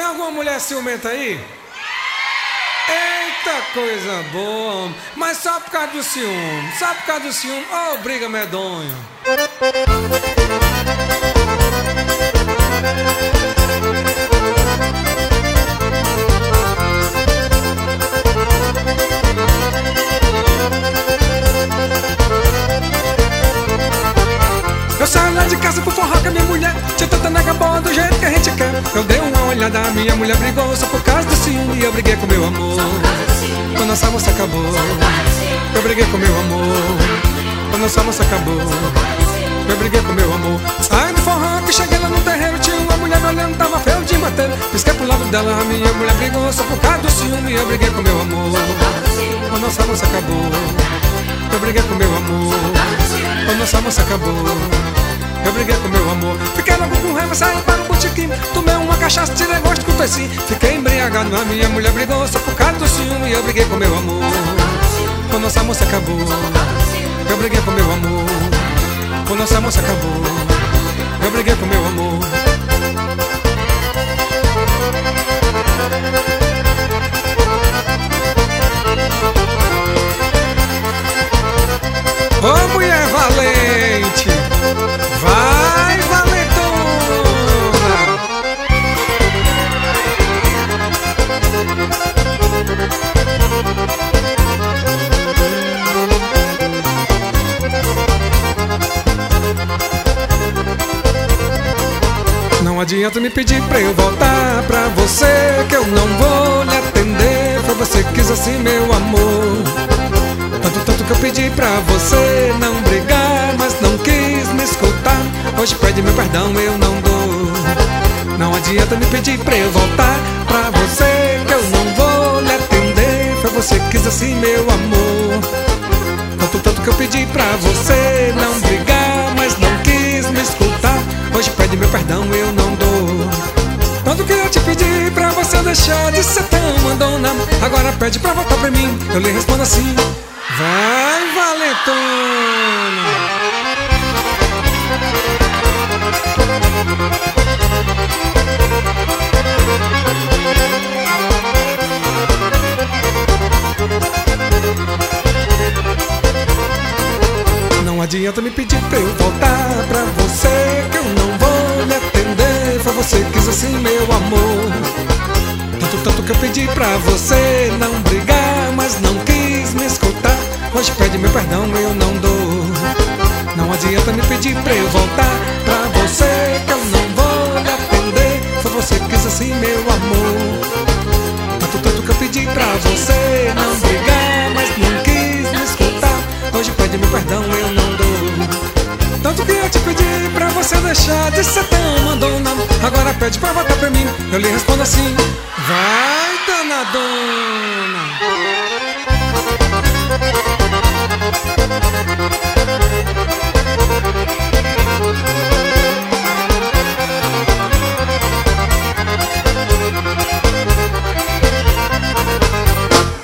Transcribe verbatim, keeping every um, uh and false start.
alguma mulher ciumenta aí? Eita coisa boa, mas só por causa do ciúme, só por causa do ciúme, oh, briga medonha. Eu saio lá de casa pro forró com a minha mulher, tinha tanta nega boa do jeito que a gente quer. Eu dei uma olhada, a minha mulher brigou só por causa do ciúme e eu briguei com meu amor. Quando nossa moça acabou, eu briguei com meu amor. Quando nossa moça acabou, eu briguei com meu amor. Saí do forró que cheguei lá no terreiro, tinha uma mulher me olhando, tava feio de matéria. Pisquei pro lado dela, a minha mulher brigou só por causa do ciúme e eu briguei com meu amor. Quando nossa moça acabou, eu briguei com meu amor. Quando nossa moça acabou, eu briguei com meu amor. Fiquei logo com raiva, saí para o botequim, tomei uma cachaça, tirei gosto com toicinho. Fiquei embriagado, a minha mulher brigou só por causa do ciúme e eu briguei com meu amor. Quando nossa moça acabou, eu briguei com meu amor. Quando nossa moça acabou, eu briguei com meu amor. Ô oh, mulher valente, vai valentona. Não adianta me pedir pra eu voltar pra você, que eu não vou lhe atender. Foi você que quis assim, meu amor. Tanto, tanto que eu pedi pra você não brigar, mas não quis me escutar. Hoje pede meu perdão, eu não dou. Não adianta me pedir pra eu voltar pra você, que eu não vou lhe atender. Foi você que quis assim, meu amor. Tanto, tanto que eu pedi pra você não brigar, mas não quis me escutar. Hoje pede meu perdão, eu não dou. Tanto que eu te pedi pra você deixar de ser tão mandona, agora pede pra voltar pra mim, eu lhe respondo assim: vai valentona. Não adianta me pedir pra eu voltar pra você, que eu não vou lhe atender. Foi você que quis assim, meu amor. Tanto, tanto que eu pedi pra você não brigar, mas não quis me escutar. Hoje pede meu perdão, eu não dou. Não adianta me pedir pra eu voltar pra você, que eu não vou lhe atender. Foi você que quis assim, meu amor. Tanto, tanto que eu pedi pra você não brigar, mas não quis me escutar. Hoje pede meu perdão, eu não dou. Tanto que eu te pedi pra você deixar de ser tão mandona, agora pede pra voltar pra mim, eu lhe respondo assim: vai